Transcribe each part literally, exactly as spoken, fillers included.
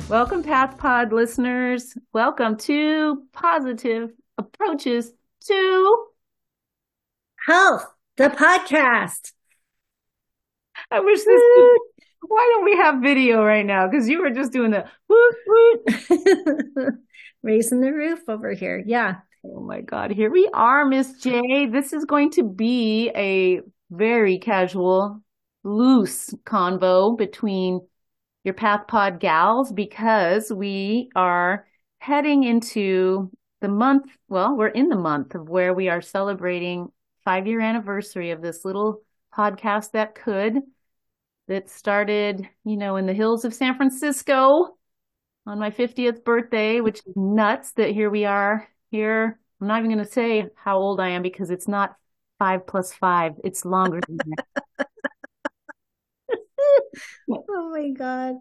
Welcome, PathPod listeners. Welcome to Positive Approaches to Health, the podcast. I wish this could, why don't we have video right now? Because you were just doing the woot woot. Raising the roof over here. Yeah. Oh my God. Here we are, Miss J. This is going to be a very casual, loose convo between your PathPod gals because we are heading into the month. Well, we're in the month of where we are celebrating five-year anniversary of this little podcast that could, that started, you know, in the hills of San Francisco on my fiftieth birthday, which is nuts that here we are here. I'm not even going to say how old I am because it's not five plus five. It's longer than that. Oh my God.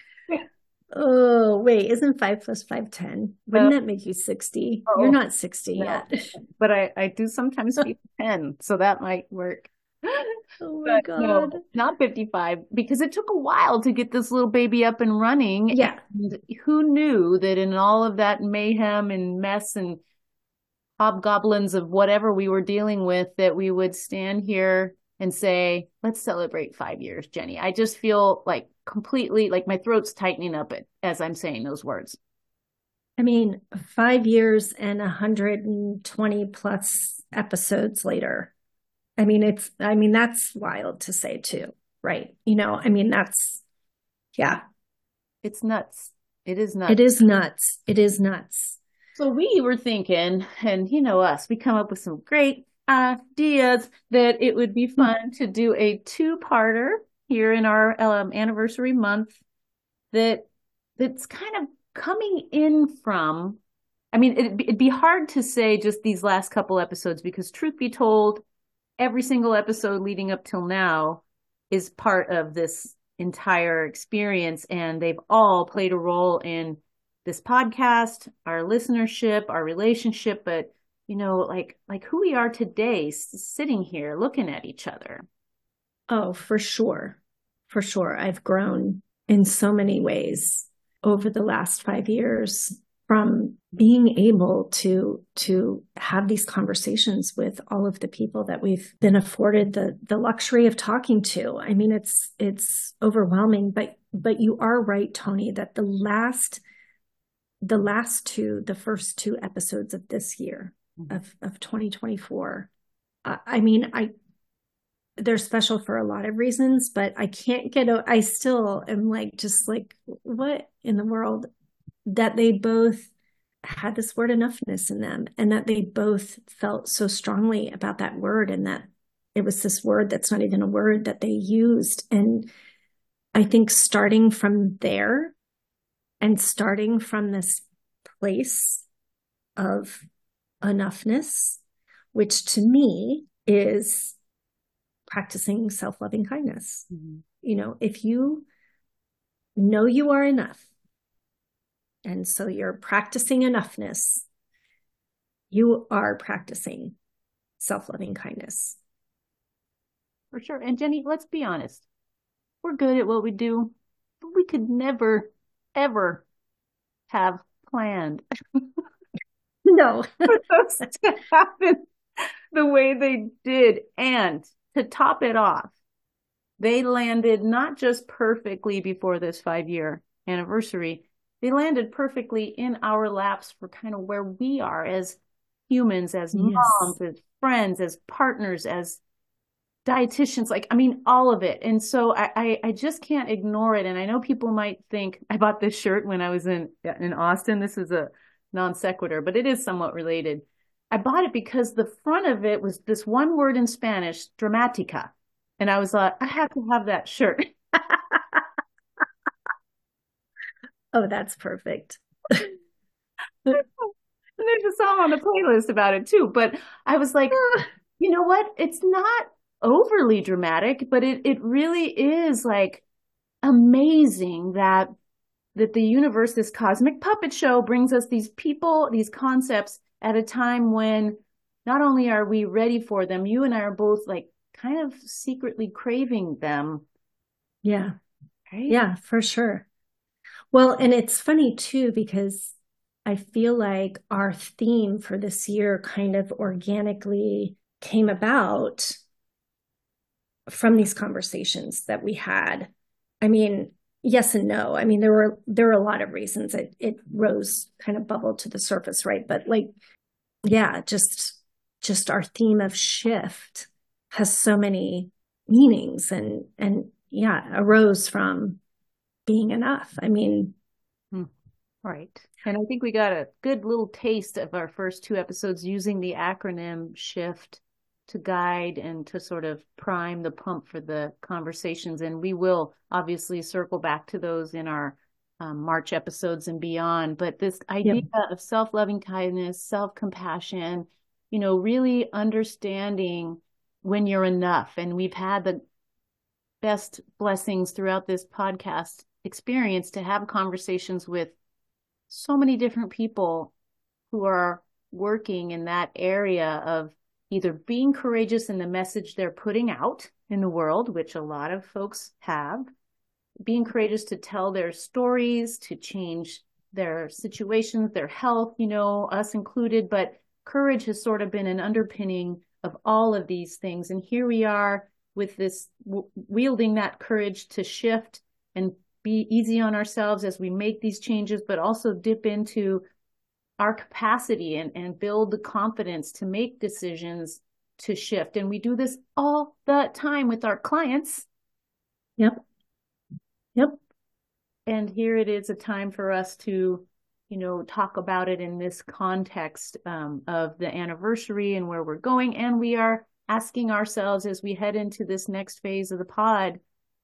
Oh, wait, isn't five plus five ten? Wouldn't uh, that make you sixty? Oh, You're not sixty no. yet. But I, I do sometimes speak ten, so that might work. Oh my but God. No, not fifty-five, because it took a while to get this little baby up and running. Yeah. And who knew that in all of that mayhem and mess and hobgoblins of whatever we were dealing with, that we would stand here and say, let's celebrate five years, Jenny. I just feel like completely, like my throat's tightening up as I'm saying those words. I mean, five years and one hundred twenty plus episodes later. I mean, it's, I mean, that's wild to say too, right? You know, I mean, that's, yeah. It's nuts. It is nuts. It is nuts. It is nuts. So we were thinking, and you know us, we come up with some great ideas that it would be fun to do a two-parter here in our um, anniversary month that that's kind of coming in from, I mean, it'd be, it'd be hard to say just these last couple episodes because truth be told, every single episode leading up till now is part of this entire experience, and they've all played a role in this podcast, our listenership, our relationship, but you know, like, like who we are today, sitting here looking at each other. Oh, for sure. For sure. I've grown in so many ways over the last five years from being able to, to have these conversations with all of the people that we've been afforded the, the luxury of talking to. I mean, it's, it's overwhelming, but, but you are right, Tony, that the last, the last two, the first two episodes of this year, of, of twenty twenty-four. Uh, I mean, I, they're special for a lot of reasons, but I can't get, I still am like, just like, what in the world, that they both had this word enoughness in them, and that they both felt so strongly about that word, and that it was this word that's not even a word that they used. And I think starting from there and starting from this place of enoughness, which to me is practicing self-loving kindness. Mm-hmm. You know, if you know you are enough, and so you're practicing enoughness, you are practicing self-loving kindness. For sure. And Jenny, let's be honest. We're good at what we do, but we could never, ever have planned No. for those to happen the way they did. And to top it off, they landed not just perfectly before this five-year anniversary, they landed perfectly in our laps for kind of where we are as humans, as yes. moms, as friends, as partners, as dietitians, like, I mean, all of it. And so I, I, I just can't ignore it. And I know people might think, I bought this shirt when I was in, in Austin. This is a non sequitur, but it is somewhat related. I bought it because the front of it was this one word in Spanish, dramatica. And I was like, I have to have that shirt. Oh, that's perfect. And there's a song on the playlist about it too. But I was like, you know what? It's not overly dramatic, but it, it really is like amazing that that the universe, this cosmic puppet show, brings us these people, these concepts at a time when not only are we ready for them, you and I are both like kind of secretly craving them. Yeah. Right? Yeah, for sure. Well, and it's funny too, because I feel like our theme for this year kind of organically came about from these conversations that we had. I mean, yes and no. I mean, there were there were a lot of reasons it it rose, kind of bubbled to the surface, right? But like, yeah, just just our theme of shift has so many meanings, and and yeah, arose from being enough. I mean, Hmm. Right. And I think we got a good little taste of our first two episodes using the acronym SHIFT to guide and to sort of prime the pump for the conversations. And we will obviously circle back to those in our um, March episodes and beyond. But this idea yep. of self-loving kindness, self-compassion, you know, really understanding when you're enough. And we've had the best blessings throughout this podcast experience to have conversations with so many different people who are working in that area of either being courageous in the message they're putting out in the world, which a lot of folks have, being courageous to tell their stories, to change their situations, their health, you know, us included. But courage has sort of been an underpinning of all of these things. And here we are with this, wielding that courage to shift and be easy on ourselves as we make these changes, but also dip into our capacity and, and build the confidence to make decisions to shift. And we do this all the time with our clients. Yep. Yep. And here it is a time for us to, you know, talk about it in this context um, of the anniversary and where we're going. And we are asking ourselves as we head into this next phase of the pod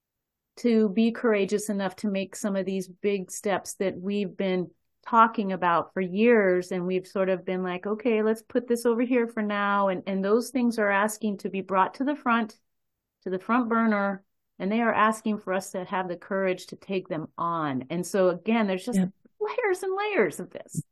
to be courageous enough to make some of these big steps that we've been talking about for years. And we've sort of been like, okay, let's put this over here for now. And, and those things are asking to be brought to the front, to the front burner. And they are asking for us to have the courage to take them on. And so again, there's just yep. layers and layers of this.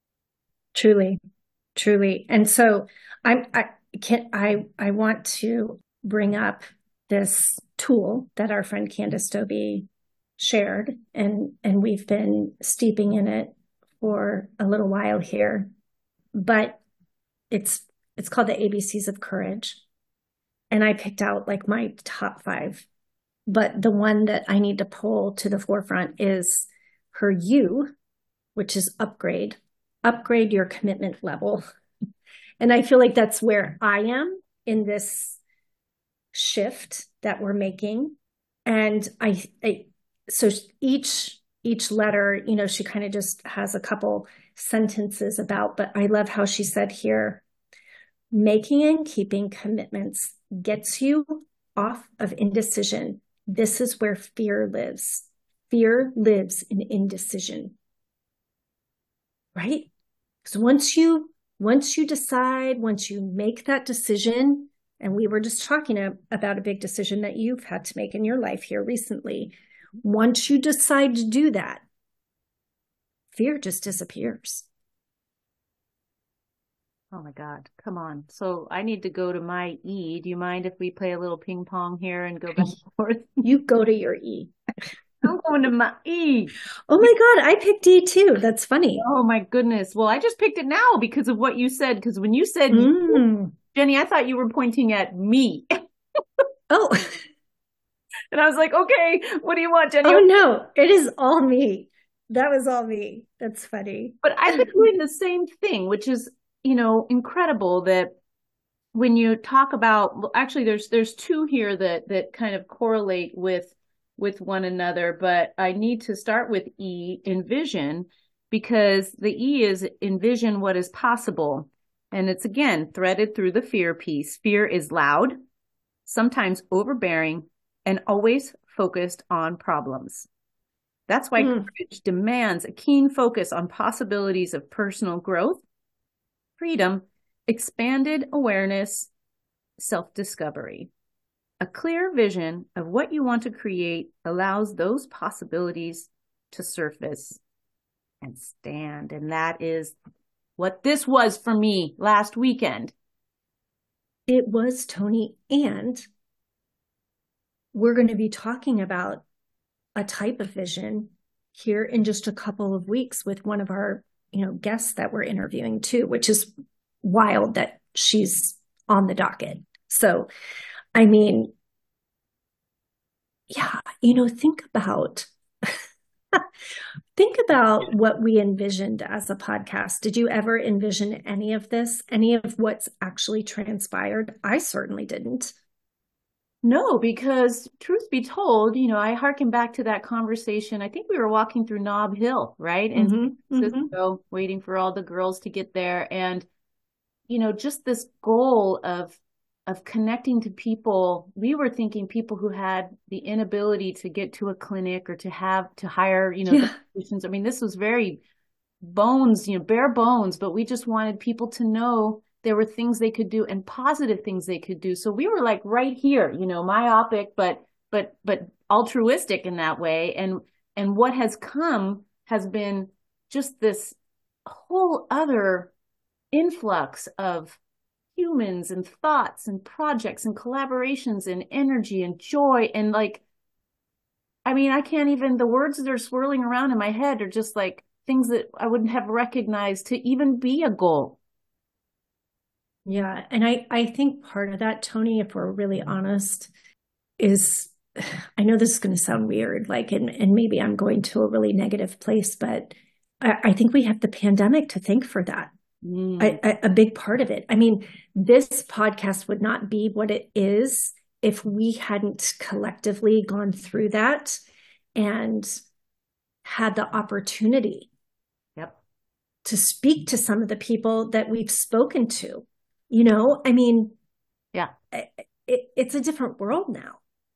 Truly, truly. And so I'm, I can, I, I want to bring up this tool that our friend Candace Dobie shared, and, and we've been steeping in it for a little while here, but it's, it's called the A B Cs of Courage. And I picked out like my top five, but the one that I need to pull to the forefront is her U, which is upgrade, upgrade your commitment level. And I feel like that's where I am in this shift that we're making. And I, I so each, each letter, you know, she kind of just has a couple sentences about, but I love how she said here, making and keeping commitments gets you off of indecision. This is where fear lives. Fear lives in indecision, right? Because once you, once you decide, once you make that decision, and we were just talking about a big decision that you've had to make in your life here recently. Once you decide to do that, fear just disappears. Oh my God, come on. So I need to go to my E. Do you mind if we play a little ping pong here and go back and forth? You go to your E. I'm going to my E. Oh my God, I picked E too. That's funny. Oh my goodness. Well, I just picked it now because of what you said. Because when you said, mm. Jenny, I thought you were pointing at me. Oh. And I was like, okay, what do you want, Jenny? Oh no, it is all me. That was all me. That's funny. But I've been doing the same thing, which is, you know, incredible that when you talk about, well, actually there's, there's two here that, that kind of correlate with, with one another, but I need to start with E, envision, because the E is envision what is possible. And it's again, threaded through the fear piece. Fear is loud, sometimes overbearing, and always focused on problems. That's why mm. courage demands a keen focus on possibilities of personal growth, freedom, expanded awareness, self-discovery. A clear vision of what you want to create allows those possibilities to surface and stand. And that is what this was for me last weekend. It was, Toni. And we're going to be talking about a type of vision here in just a couple of weeks with one of our, you know, guests that we're interviewing too, which is wild that she's on the docket. So, I mean, yeah, you know, think about think about what we envisioned as a podcast. Did you ever envision any of this, any of what's actually transpired? I certainly didn't. No, because truth be told, you know, I harken back to that conversation. I think we were walking through Nob Hill, right? In Mm-hmm, San mm-hmm. Francisco, waiting for all the girls to get there. And, you know, just this goal of of connecting to people. We were thinking people who had the inability to get to a clinic or to have to hire, you know, Yeah. dietitians. I mean, this was very bones, you know, bare bones, but we just wanted people to know there were things they could do and positive things they could do. So we were like right here, you know, myopic, but, but, but altruistic in that way. And, and what has come has been just this whole other influx of humans and thoughts and projects and collaborations and energy and joy. And like, I mean, I can't even, the words that are swirling around in my head are just like things that I wouldn't have recognized to even be a goal. Yeah. And I, I think part of that, Toni, if we're really honest, is I know this is going to sound weird, like, and, and maybe I'm going to a really negative place, but I, I think we have the pandemic to thank for that. Mm. I, I, a big part of it. I mean, this podcast would not be what it is if we hadn't collectively gone through that and had the opportunity Yep. to speak to some of the people that we've spoken to. You know, I mean, yeah, it, it, it's a different world now.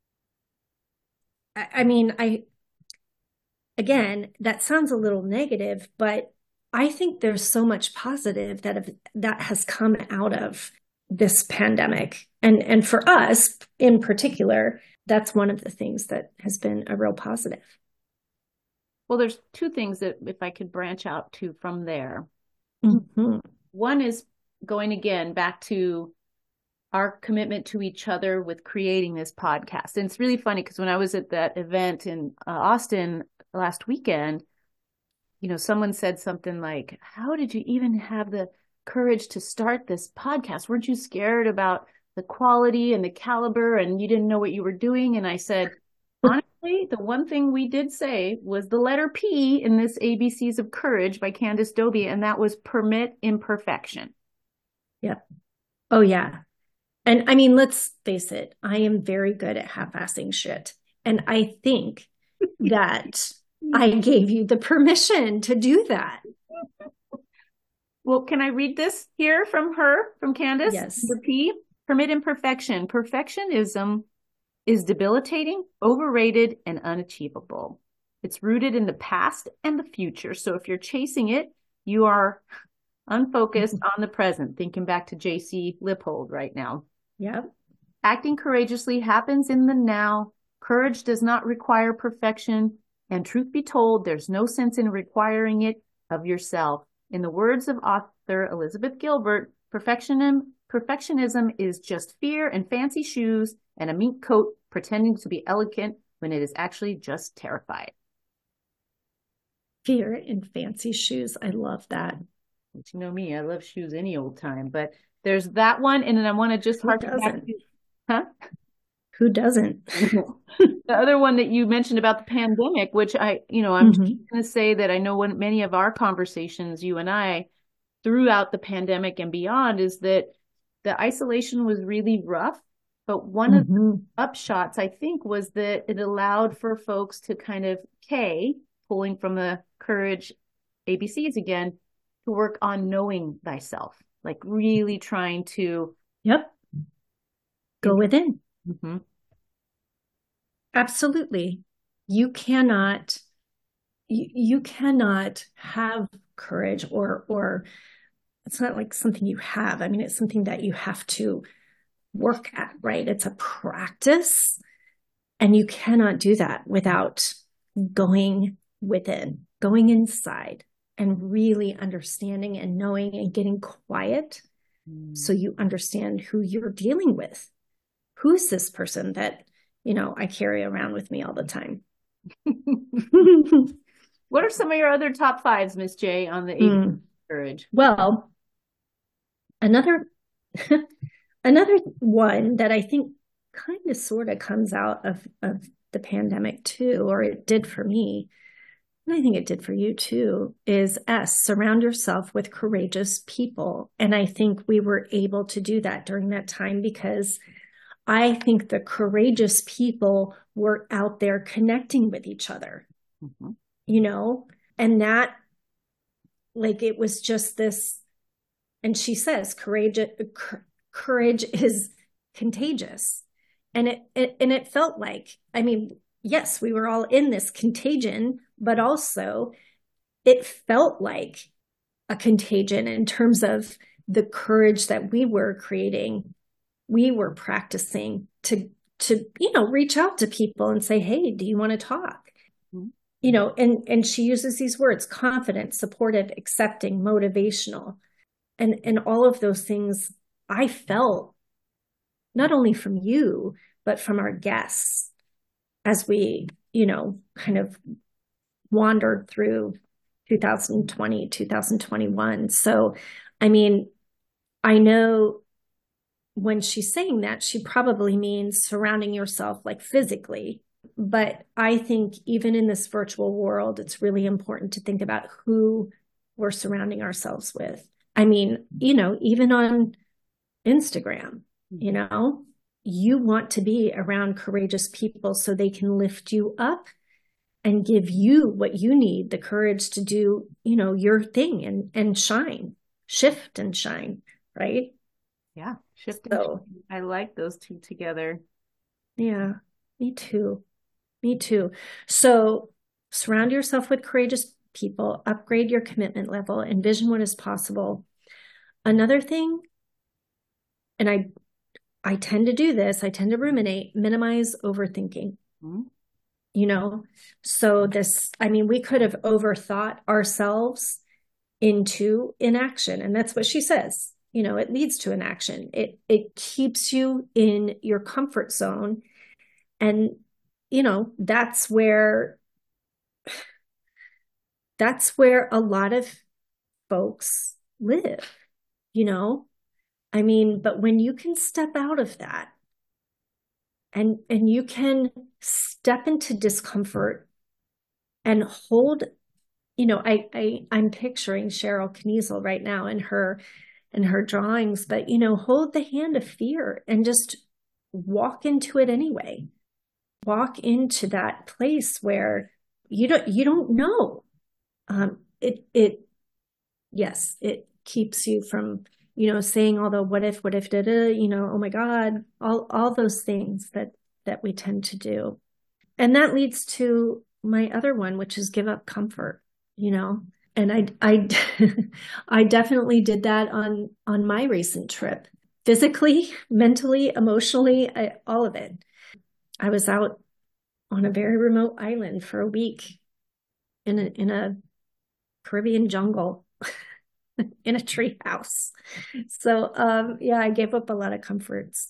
I, I mean, I, again, that sounds a little negative, but I think there's so much positive that have, that has come out of this pandemic. And, and for us in particular, that's one of the things that has been a real positive. Well, there's two things that if I could branch out to from there. Mm-hmm. One is going again back to our commitment to each other with creating this podcast. And it's really funny because when I was at that event in uh, Austin last weekend, you know, someone said something like, how did you even have the courage to start this podcast? Weren't you scared about the quality and the caliber and you didn't know what you were doing? And I said, honestly, the one thing we did say was the letter P in this A B Cs of Courage by Candace Dobie, and that was permit imperfection. Yep. Oh, yeah. And I mean, let's face it, I am very good at half-assing shit. And I think that I gave you the permission to do that. Well, can I read this here from her, from Candace? Yes. The P, permit imperfection. Perfectionism is debilitating, overrated, and unachievable. It's rooted in the past and the future. So if you're chasing it, you are unfocused on the present, thinking back to J C Lippold right now. Yep. Acting courageously happens in the now. Courage does not require perfection. And truth be told, there's no sense in requiring it of yourself. In the words of author Elizabeth Gilbert, perfectionism, perfectionism is just fear and fancy shoes and a mink coat pretending to be elegant when it is actually just terrified. Fear in fancy shoes. I love that. But you know me, I love shoes any old time. But there's that one. And then I want to just Who harken back doesn't? to, huh? Who doesn't? The other one that you mentioned about the pandemic, which I, you know, I'm Mhm. going to say that I know when many of our conversations, you and I, throughout the pandemic and beyond, is that the isolation was really rough. But one of the Mhm. upshots, I think, was that it allowed for folks to kind of, K, pulling from the courage A B Cs again, to work on knowing thyself, like really trying to. Yep. Go within. Mm-hmm. Absolutely. You cannot, you, you cannot have courage or, or it's not like something you have. I mean, it's something that you have to work at, right? It's a practice. And you cannot do that without going within, going inside and really understanding and knowing and getting quiet mm. so you understand who you're dealing with. Who's this person that, you know, I carry around with me all the time? What are some of your other top fives, Miss J, on the eight Mm. courage? Well, another another one that I think kind of sort of comes out of, of the pandemic too, or it did for me, and I think it did for you too, is S, surround yourself with courageous people. And I think we were able to do that during that time because I think the courageous people were out there connecting with each other, mm-hmm. you know, and that, like, it was just this, and she says, courage, courage is contagious. And it, it, and it felt like, I mean, yes, we were all in this contagion, but also it felt like a contagion in terms of the courage that we were creating. We were practicing to, to, you know, reach out to people and say, hey, do you want to talk? Mm-hmm. You know, and, and she uses these words, confident, supportive, accepting, motivational. And, and all of those things I felt not only from you, but from our guests as we, you know, kind of wandered through two thousand twenty, two thousand twenty-one. So, I mean, I know when she's saying that, she probably means surrounding yourself like physically. But I think even in this virtual world, it's really important to think about who we're surrounding ourselves with. I mean, you know, even on Instagram, you know, you want to be around courageous people so they can lift you up and give you what you need, the courage to do, you know, your thing and, and shine, shift and shine, right? Yeah, shift and so, shine. I like those two together. Yeah, me too. Me too. So surround yourself with courageous people, upgrade your commitment level, envision what is possible. Another thing, and I I tend to do this, I tend to ruminate, minimize overthinking. Mm-hmm. You know, so this, I mean, we could have overthought ourselves into inaction. And that's what she says. You know, it leads to inaction. It it keeps you in your comfort zone. And, you know, that's where that's where a lot of folks live, you know? I mean, but when you can step out of that and and you can step into discomfort and hold, you know, I, I I'm picturing Cheryl Kniesel right now in her in her drawings, but you know, hold the hand of fear and just walk into it anyway. Walk into that place where you don't you don't know. Um, it it yes, it keeps you from, you know, saying all the what if, what if, da, da, you know, oh my God, all, all those things that, that we tend to do. And that leads to my other one, which is give up comfort, you know, and I, I, I definitely did that on, on my recent trip, physically, mentally, emotionally, I, all of it. I was out on a very remote island for a week in a, in a Caribbean jungle. In a tree house. So, um, yeah, I gave up a lot of comforts.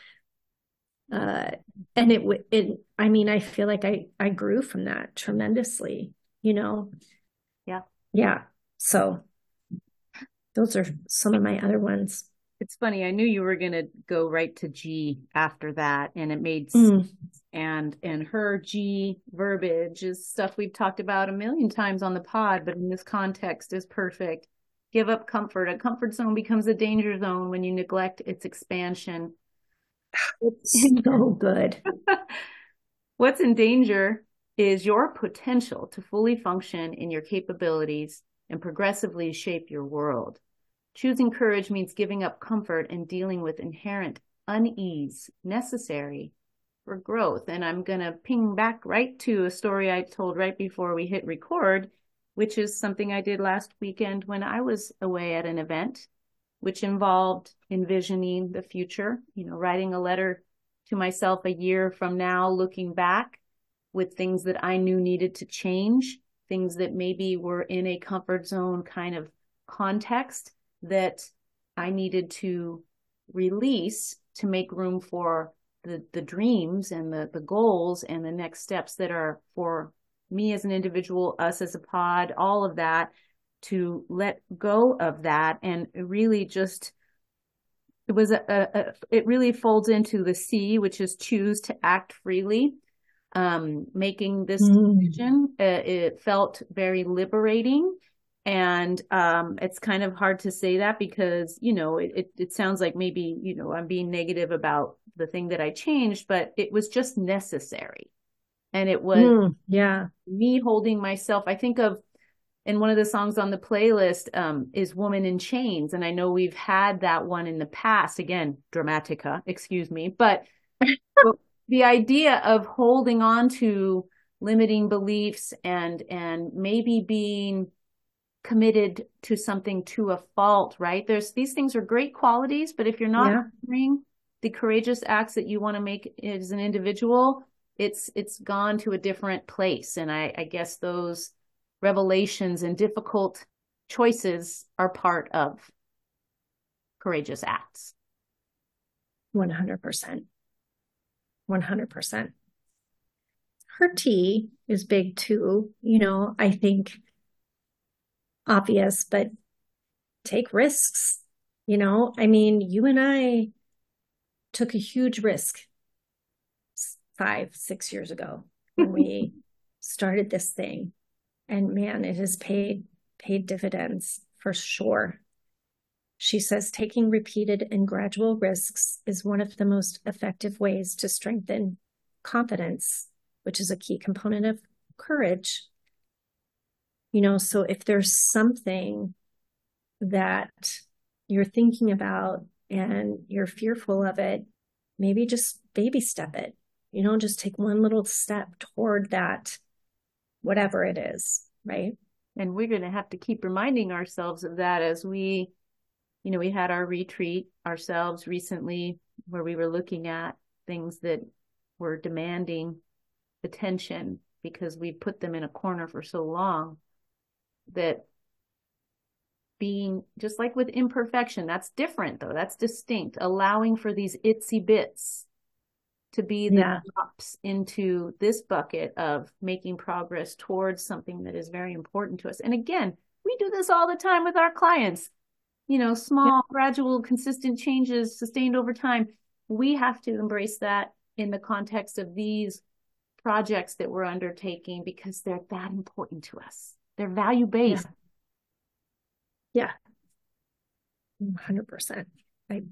Uh, and it, it, I mean, I feel like I, I grew from that tremendously, you know? Yeah. Yeah. So those are some of my other ones. It's funny. I knew you were going to go right to G after that, and it made sense. Mm. And, and her G verbiage is stuff we've talked about a million times on the pod, but in this context is perfect. Give up comfort. A comfort zone becomes a danger zone when you neglect its expansion. It's so good. What's in danger is your potential to fully function in your capabilities and progressively shape your world. Choosing courage means giving up comfort and dealing with inherent unease necessary for growth. And I'm going to ping back right to a story I told right before we hit record, which is something I did last weekend when I was away at an event, which involved envisioning the future, you know, writing a letter to myself a year from now, looking back with things that I knew needed to change, things that maybe were in a comfort zone kind of context that I needed to release to make room for the, the dreams and the, the goals and the next steps that are for me as an individual, us as a pod, all of that, to let go of that and really just, it was a, a, a it really folds into the C, which is choose to act freely. Um, making this Mm. decision, uh, it felt very liberating. And um, it's kind of hard to say that because, you know, it, it, it sounds like maybe, you know, I'm being negative about the thing that I changed, but it was just necessary. And it was Mm, yeah. me holding myself. I think of, and one of the songs on the playlist um, is Woman in Chains. And I know we've had that one in the past, again, Dramatica, excuse me, but the idea of holding on to limiting beliefs and, and maybe being committed to something to a fault, right? There's, these things are great qualities, but if you're not Yeah. doing the courageous acts that you want to make as an individual, it's, it's gone to a different place. And I, I guess those revelations and difficult choices are part of courageous acts. one hundred percent. one hundred percent. Her T is big too. You know, I think obvious, but take risks. You know, I mean, you and I took a huge risk five, six years ago when we started this thing. And man, it has paid, paid dividends for sure. She says taking repeated and gradual risks is one of the most effective ways to strengthen confidence, which is a key component of courage. You know, so if there's something that you're thinking about and you're fearful of it, maybe just baby step it, you know, just take one little step toward that, whatever it is, right? And we're going to have to keep reminding ourselves of that as we, you know, we had our retreat ourselves recently where we were looking at things that were demanding attention because we put them in a corner for so long, that being just like with imperfection, that's different though. That's distinct. Allowing for these itsy bits to be the Yeah. drops into this bucket of making progress towards something that is very important to us. And again, we do this all the time with our clients, you know, small, Yeah. gradual, consistent changes sustained over time. We have to embrace that in the context of these projects that we're undertaking because they're that important to us. They're value-based. Yeah. Yeah. one hundred percent. I,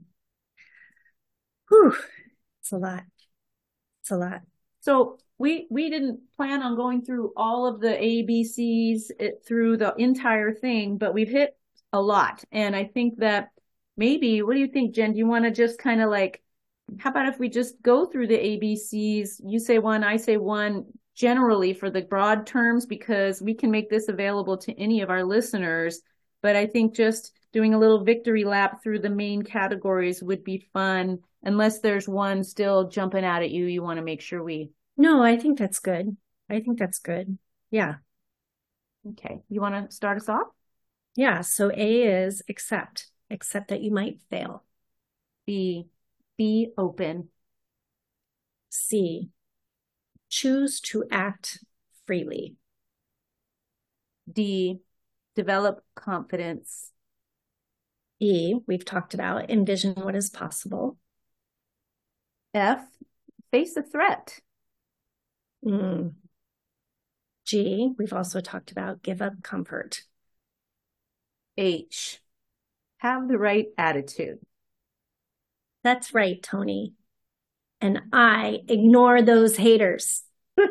whew, it's a lot. It's a lot. So we we didn't plan on going through all of the A B Cs it, through the entire thing, but we've hit a lot. And I think that maybe, what do you think, Jen? Do you want to just kind of like, how about if we just go through the A B Cs? You say one, I say one, generally for the broad terms, because we can make this available to any of our listeners. But I think just doing a little victory lap through the main categories would be fun, unless there's one still jumping out at you. You want to make sure we. No, I think that's good. I think that's good. Yeah. Okay. You want to start us off? Yeah. So A is accept, accept that you might fail. B, be open. C, choose to act freely. D, develop confidence. E, we've talked about, envision what is possible. F, face a threat. Mm. G, we've also talked about, give up comfort. H, have the right attitude. That's right, Tony. And I, ignore those haters.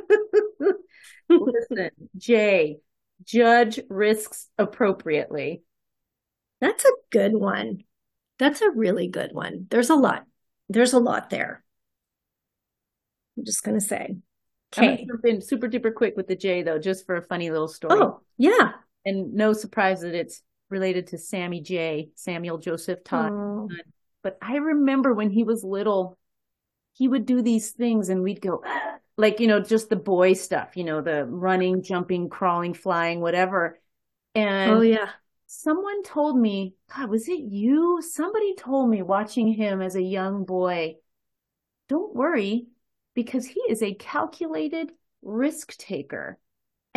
Listen, J, judge risks appropriately. That's a good one. That's a really good one. There's a lot. There's a lot there. I'm just going to say. I'm going Okay. to jump in super duper quick with the J though, just for a funny little story. Oh, yeah. And no surprise that it's related to Sammy J, Samuel Joseph Todd. Oh. But I remember when he was little, he would do these things and we'd go, like, you know, just the boy stuff, you know, the running, jumping, crawling, flying, whatever. And Oh, yeah. someone told me, God, was it you? Somebody told me watching him as a young boy, don't worry, because he is a calculated risk taker.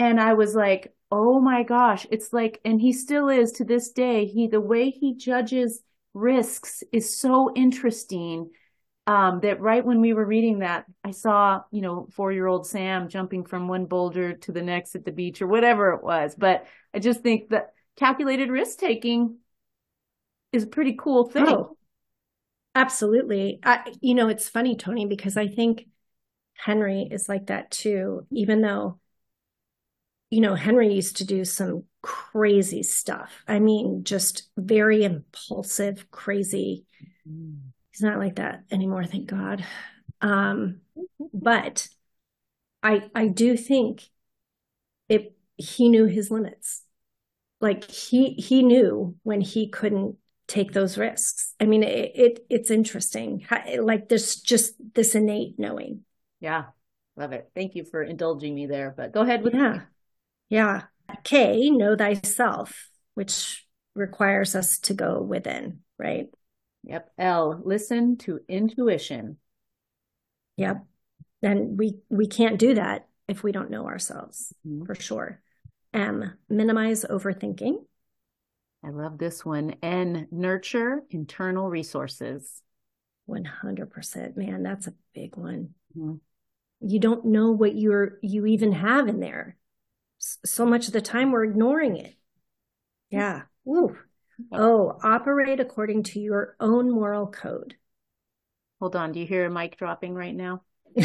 And I was like, oh my gosh, it's like, and he still is to this day. He, the way he judges risks is so interesting. Um, that right when we were reading that, I saw, you know, four-year-old Sam jumping from one boulder to the next at the beach or whatever it was. But I just think that calculated risk taking is a pretty cool thing. Oh, absolutely. I, you know, it's funny, Toni, because I think Henry is like that too, even though, you know, Henry used to do some crazy stuff. I mean, just very impulsive, crazy. Mm. He's not like that anymore, thank God. Um, but I I do think it he knew his limits. Like he he knew when he couldn't take those risks. I mean, it, it it's interesting. Like there's just this innate knowing. Yeah, love it. Thank you for indulging me there. But go ahead with yeah, me. yeah. K, know thyself, which requires us to go within, right? Yep. L, listen to intuition. Yep. And we we can't do that if we don't know ourselves, mm-hmm. for sure. M, minimize overthinking. I love this one. N, nurture internal resources. one hundred percent. Man, that's a big one. Mm-hmm. You don't know what you're you even have in there. So much of the time we're ignoring it. Yeah. Ooh. Oh, operate according to your own moral code. Hold on. Do you hear a mic dropping right now?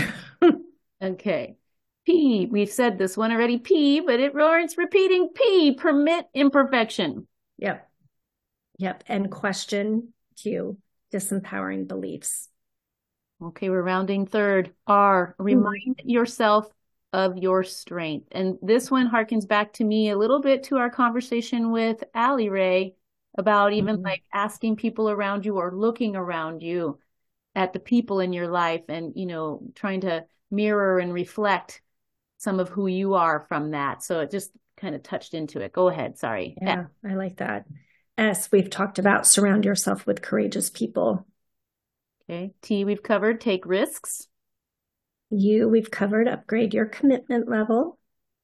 Okay. P, we've said this one already, P, but it warrants repeating. P, permit imperfection. Yep. Yep. And question Q, disempowering beliefs. Okay, we're rounding third. R, remind mm-hmm. yourself of your strength. And this one harkens back to me a little bit to our conversation with Allie Ray about even mm-hmm. like asking people around you or looking around you at the people in your life and, you know, trying to mirror and reflect some of who you are from that. So it just kind of touched into it. Go ahead. Sorry. Yeah, F. I like that. S, we've talked about surround yourself with courageous people. Okay. T, we've covered take risks. U, we've covered upgrade your commitment level.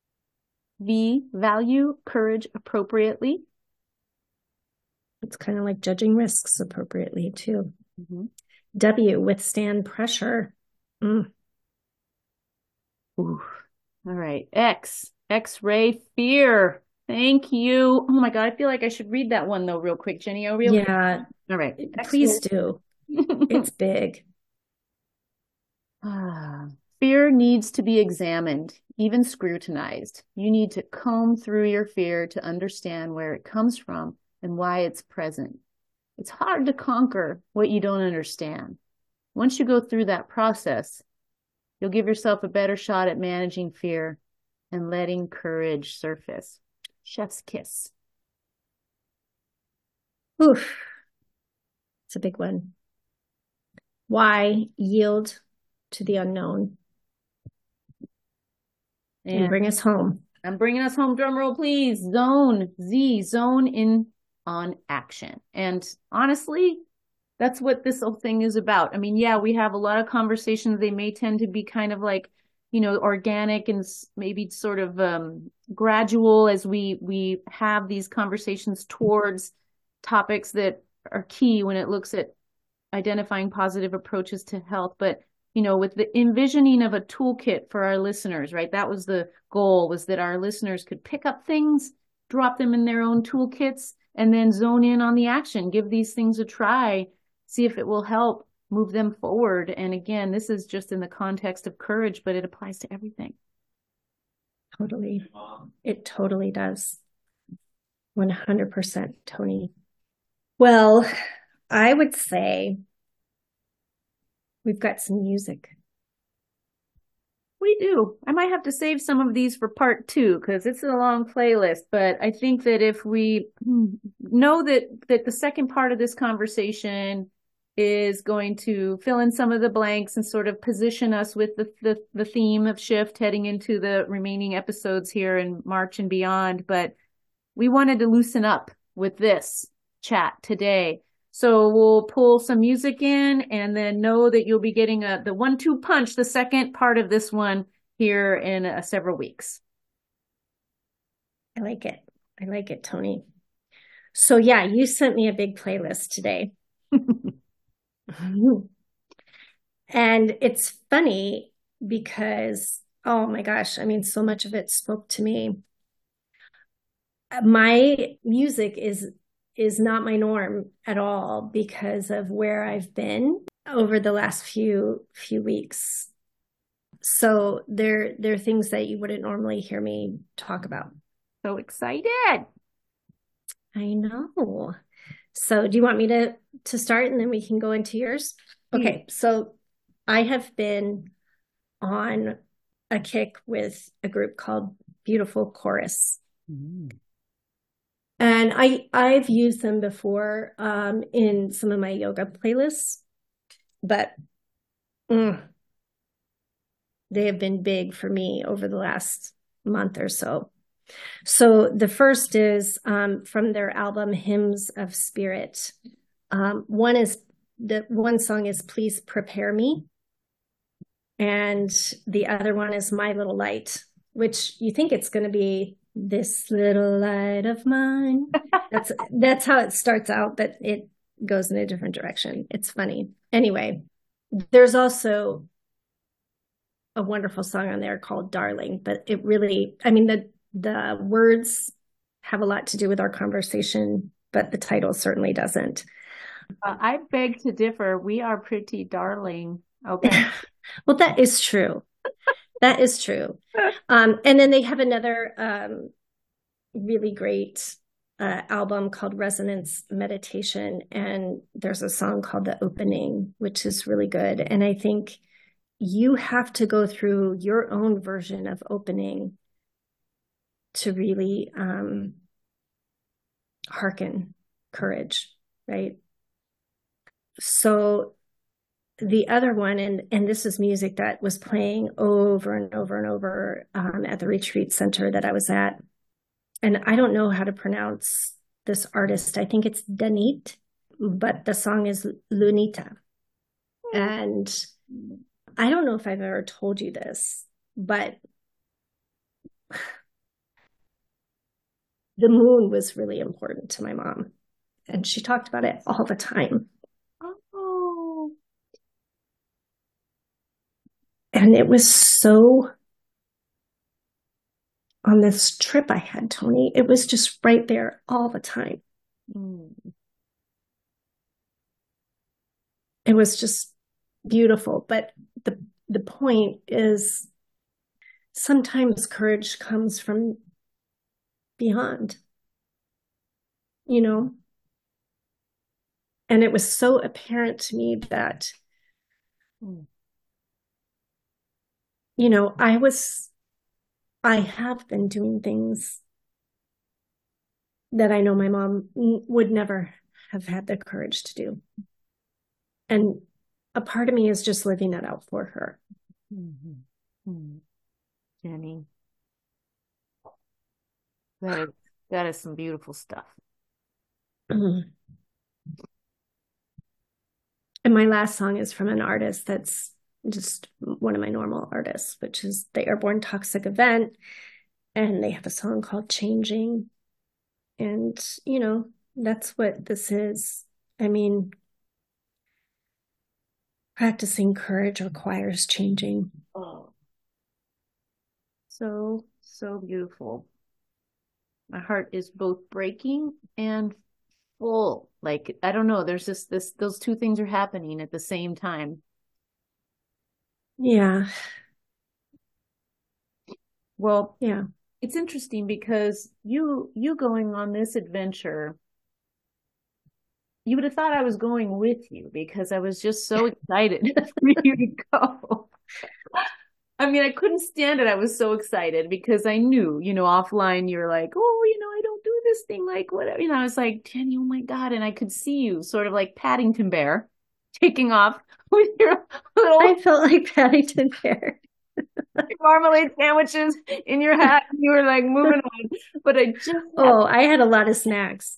V, value courage appropriately. It's kind of like judging risks appropriately too. Mm-hmm. W, withstand pressure. Mm. Ooh. All right. X, X-ray fear. Thank you. Oh my God. I feel like I should read that one though, real quick, Jenny. Oh, real yeah. quick. All right. Please do. It's big. Ah, fear needs to be examined, even scrutinized. You need to comb through your fear to understand where it comes from and why it's present. It's hard to conquer what you don't understand. Once you go through that process, you'll give yourself a better shot at managing fear and letting courage surface. Chef's kiss. Oof. It's a big one. Why yield to the unknown and, and bring us home. I'm bringing us home. Drum roll, please. Zone, Z, zone in on action. And honestly, that's what this whole thing is about. I mean, yeah, we have a lot of conversations. They may tend to be kind of like, you know, organic and maybe sort of um, gradual as we, we have these conversations towards topics that are key when it looks at identifying positive approaches to health. But you know, with the envisioning of a toolkit for our listeners, right? That was the goal, was that our listeners could pick up things, drop them in their own toolkits, and then zone in on the action, give these things a try, see if it will help move them forward. And again, this is just in the context of courage, but it applies to everything. Totally. It totally does. one hundred percent, Toni. Well, I would say we've got some music. We do. I might have to save some of these for part two because it's a long playlist. But I think that if we know that, that the second part of this conversation is going to fill in some of the blanks and sort of position us with the, the, the theme of shift heading into the remaining episodes here in March and beyond. But we wanted to loosen up with this chat today. So we'll pull some music in and then know that you'll be getting a, the one two punch, the second part of this one here in uh, several weeks. I like it. I like it, Tony. So yeah, you sent me a big playlist today. And it's funny because, oh my gosh, I mean, so much of it spoke to me. My music is is not my norm at all because of where I've been over the last few few weeks. So there there are things that you wouldn't normally hear me talk about. So excited. I know. So do you want me to to start and then we can go into yours? Okay, so I have been on a kick with a group called Beautiful Chorus. Mm. And I I've used them before um, in some of my yoga playlists, but mm, they have been big for me over the last month or so. So the first is um, from their album Hymns of Spirit. Um, one is the one song is Please Prepare Me, and the other one is My Little Light, which you think it's going to be this little light of mine. That's that's how it starts out, but it goes in a different direction. It's funny. Anyway, there's also a wonderful song on there called Darling, but it really, I mean, the the words have a lot to do with our conversation, but the title certainly doesn't. Uh, I beg to differ. We are pretty darling. Okay. Well, that is true. That is true. Um, and then they have another um, really great uh, album called Resonance Meditation. And there's a song called The Opening, which is really good. And I think you have to go through your own version of opening to really um, hearken courage, right? So the other one, and, and this is music that was playing over and over and over um, at the retreat center that I was at. And I don't know how to pronounce this artist. I think it's Danit, but the song is Lunita. And I don't know if I've ever told you this, but the moon was really important to my mom. And she talked about it all the time. Oh. And it was so, on this trip I had, Tony, it was just right there all the time. Mm. It was just beautiful. But the the point is sometimes courage comes from beyond, you know? And it was so apparent to me that, mm. you know, I was, I have been doing things that I know my mom would never have had the courage to do. And a part of me is just living that out for her. Mm-hmm. Mm-hmm. Jenny, that is, that is some beautiful stuff. Mm-hmm. And my last song is from an artist that's just one of my normal artists, which is the Airborne Toxic Event. And they have a song called Changing. And, you know, that's what this is. I mean, practicing courage requires changing. Oh. So, so beautiful. My heart is both breaking and full. Like, I don't know, there's just this, those two things are happening at the same time. Yeah. Well, yeah. It's interesting because you, you going on this adventure, you would have thought I was going with you because I was just so excited for you to go. I mean, I couldn't stand it. I was so excited because I knew, you know, offline, you're like, oh, you know, I don't do this thing, like whatever. You know, I was like, Jenny, oh my God. And I could see you sort of like Paddington Bear taking off with your little. I felt like Paddington Bear. Marmalade sandwiches in your hat. And you were like moving on. But I just. Oh, I had a lot of snacks.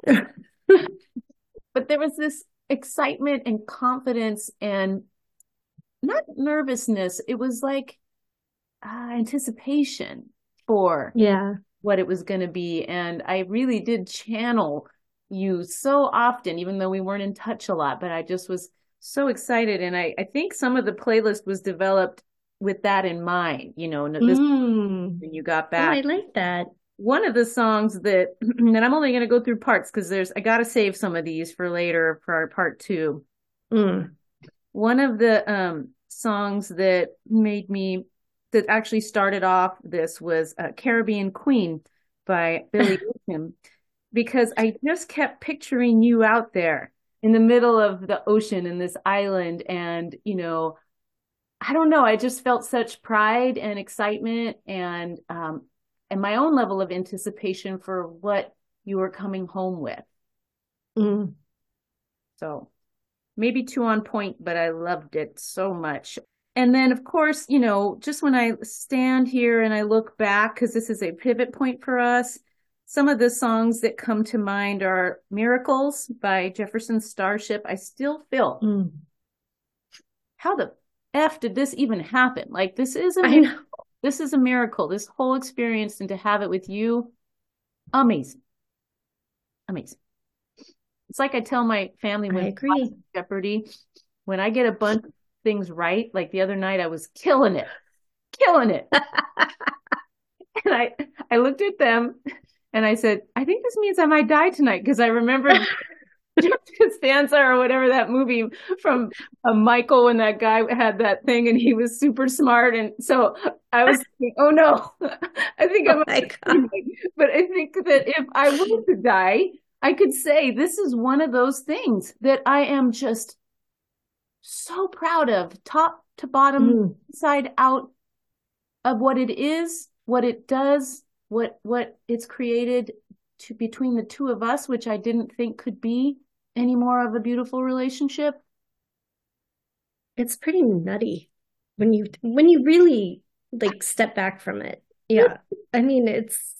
But there was this excitement and confidence and not nervousness. It was like uh, anticipation for yeah what it was going to be. And I really did channel you so often, even though we weren't in touch a lot, but I just was so excited. And I, I think some of the playlist was developed with that in mind, you know, this Mm. when you got Oh, back. I like that. One of the songs that, and I'm only going to go through parts because there's, I got to save some of these for later for our part two. Mm. One of the um, songs that made me, that actually started off this was uh, Caribbean Queen by Billy Ocean, because I just kept picturing you out there in the middle of the ocean in this island. And, you know, I don't know, I just felt such pride and excitement and, um, and my own level of anticipation for what you were coming home with. Mm. So maybe too on point, but I loved it so much. And then, of course, you know, just when I stand here and I look back, because this is a pivot point for us, some of the songs that come to mind are Miracles by Jefferson Starship. I still feel, Mm. how the F did this even happen? Like, this is a I know. miracle. This is a miracle. This whole experience, and to have it with you, amazing. Amazing. It's like I tell my family when I agree. Jeopardy, when I get a bunch of things right, like the other night I was killing it, killing it. And I, I looked at them and I said, I think this means I might die tonight, because I remembered Costanza or whatever, that movie from uh, Michael, when that guy had that thing and he was super smart. And so I was thinking, oh no, I think Oh I'm, my God. but I think that if I were to die, I could say this is one of those things that I am just so proud of, top to bottom, Mm. inside out, of what it is, what it does, what what it's created to between the two of us, which I didn't think could be any more of a beautiful relationship. It's pretty nutty when you when you really like step back from it. Yeah. I mean, it's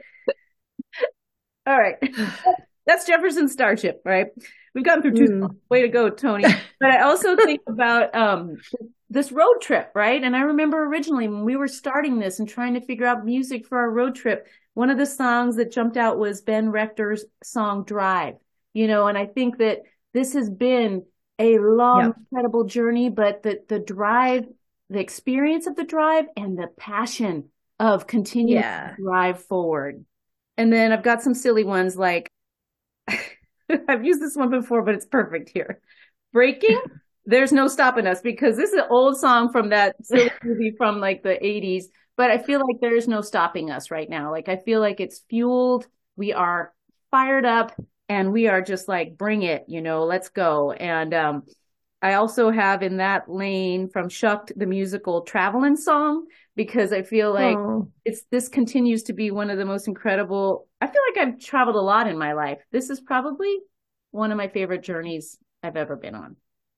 All right. That's Jefferson Starship, right? We've gotten through two Mm. songs. Way to go, Tony. But I also think about um, this road trip, right? And I remember originally when we were starting this and trying to figure out music for our road trip, one of the songs that jumped out was Ben Rector's song Drive, you know, and I think that this has been a long, Yep. incredible journey, but the, the drive, the experience of the drive and the passion of continuing Yeah. to drive forward. And then I've got some silly ones like, I've used this one before, but it's perfect here. Breaking, There's No Stopping Us, because this is an old song from that silly movie from like the eighties, but I feel like there's no stopping us right now. Like, I feel like it's fueled. We are fired up and we are just like, bring it, you know, let's go. And, um, I also have in that lane from Shucked, the musical Travelin' Song, because I feel like Oh. it's, this continues to be one of the most incredible. I feel like I've traveled a lot in my life. This is probably one of my favorite journeys I've ever been on.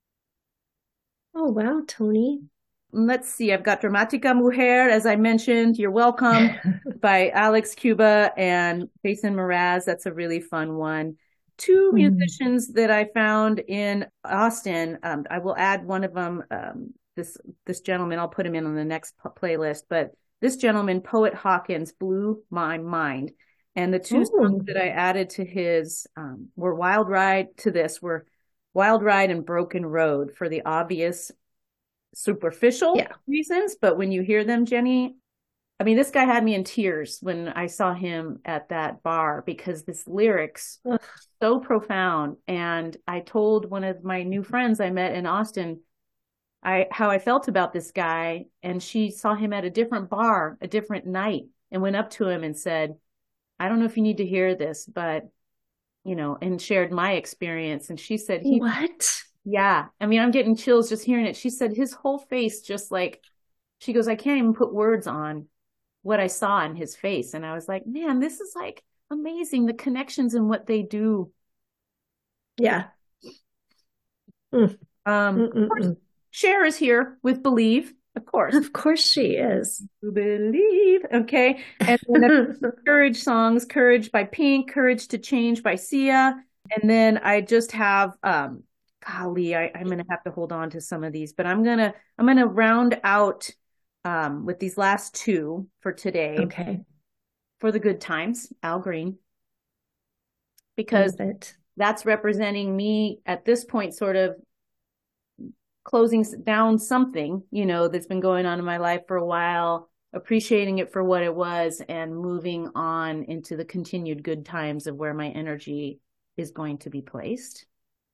Oh, wow, Tony. Let's see. I've got Dramatica Mujer, as I mentioned. You're Welcome by Alex Cuba and Jason Mraz. That's a really fun one. Two Mm. musicians that I found in Austin. Um, I will add one of them. Um, this this gentleman, I'll put him in on the next p- playlist. But this gentleman, Poet Hawkins, blew my mind. And the two Oh. songs that I added to his um, were Wild Ride. To this were Wild Ride and Broken Road, for the obvious superficial Yeah. reasons. But when you hear them, Jenny, I mean, this guy had me in tears when I saw him at that bar, because this lyrics Ugh. so profound. And I told one of my new friends I met in Austin, I, how I felt about this guy. And she saw him at a different bar, a different night, and went up to him and said, I don't know if you need to hear this, but, you know, and shared my experience. And she said, he, What? yeah, I mean, I'm getting chills just hearing it. She said his whole face just like, she goes, I can't even put words on what I saw in his face. And I was like, man, this is like amazing. The connections and what they do. Yeah. Mm. Um, of course, Mm-mm-mm. Cher is here with Believe, of course. Of course she is. To Believe. Okay. And then the Courage songs, Courage by Pink, Courage to Change by Sia. And then I just have, um, golly, I, I'm going to have to hold on to some of these, but I'm going to, I'm going to round out, um, with these last two for today. Okay. for the good times, Al Green, because that's representing me at this point, sort of closing down something, you know, that's been going on in my life for a while, appreciating it for what it was, and moving on into the continued good times of where my energy is going to be placed.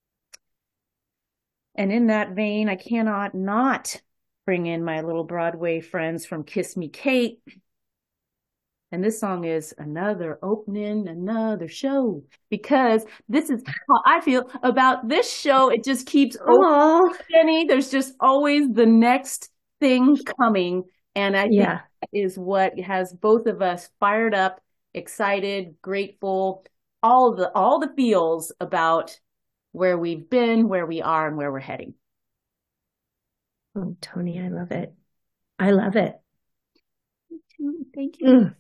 And in that vein, I cannot not bring in my little Broadway friends from Kiss Me Kate. And this song is Another Opening, Another Show, because this is how I feel about this show. It just keeps opening. There's just always the next thing coming. And I think yeah. that is what has both of us fired up, excited, grateful, all the, all the feels about where we've been, where we are, and where we're heading. Oh, Toni, I love it. I love it. Thank you. Mm.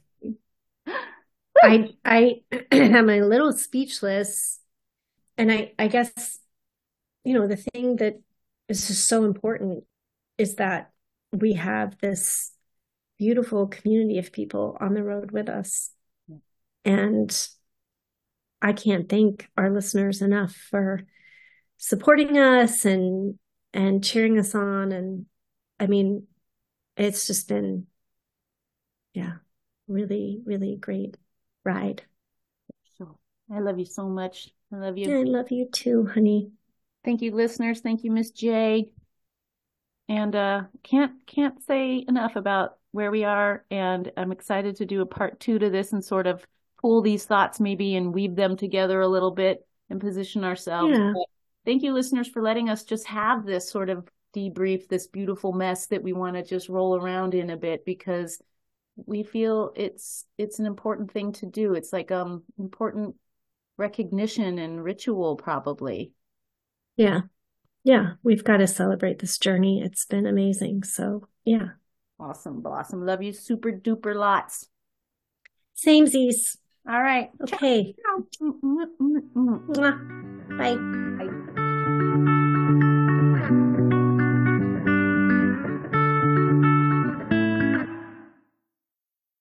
I I am a little speechless. And I, I guess, you know, the thing that is just so important is that we have this beautiful community of people on the road with us. And I can't thank our listeners enough for supporting us and and cheering us on. And I mean, it's just been, yeah, really, really great ride. I love you so much. I love you. I love you too, honey. Thank you, listeners. Thank you, Miss J. And uh, can't can't say enough about where we are. And I'm excited to do a part two to this and sort of pull these thoughts maybe and weave them together a little bit and position ourselves. Yeah. But thank you, listeners, for letting us just have this sort of debrief, this beautiful mess that we want to just roll around in a bit, because we feel it's it's an important thing to do. It's like um important recognition and ritual, probably. Yeah. Yeah. We've got to celebrate this journey. It's been amazing. So yeah. Awesome. Blossom. Love you super duper lots. Samesies. All right. Okay. Ciao. Bye. Bye.